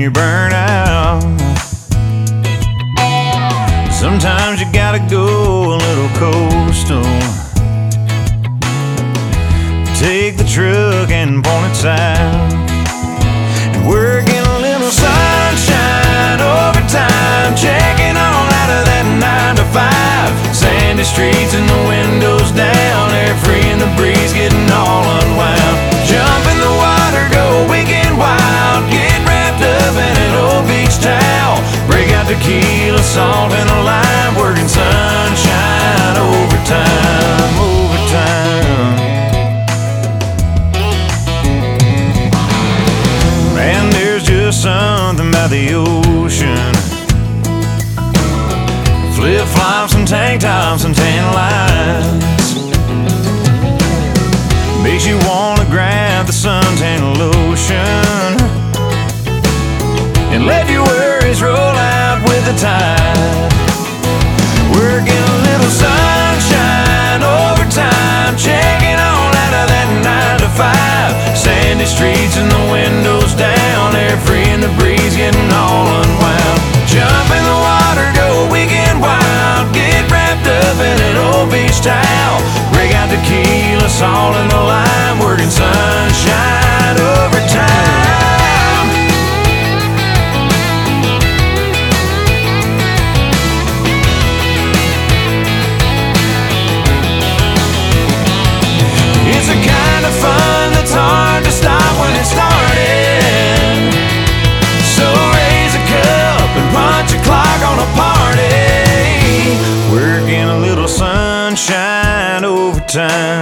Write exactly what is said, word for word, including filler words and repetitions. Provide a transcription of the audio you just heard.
you burn out. Sometimes you gotta go a little coastal. Take the truck and point it south, and work in a little sunshine overtime, checking all out of that nine to five. Sandy streets and the windows down, air free in the breeze, getting all unwound. Jump in the water, go weekend wild, get wrapped up in an old beach towel, break out tequila, salt, and a lime, working sunshine overtime, overtime. Man, there's just something about the ocean. Flip-flops and tank tops and tan lines makes you wanna grab the suntan lotion and let your worries roll out with the tide. Working a little sunshine overtime, checking all out of that nine to five. Sandy streets and the windows down, air free in the breeze, getting all unwound. Jump in the water, go weekend wild, get wrapped up in an old beach towel, break out tequila, salt, and the lime, working sunshine overtime. It's a kind of fun that's hard to stop when it started. So raise a cup and punch a clock on a party. Working a little sunshine overtime.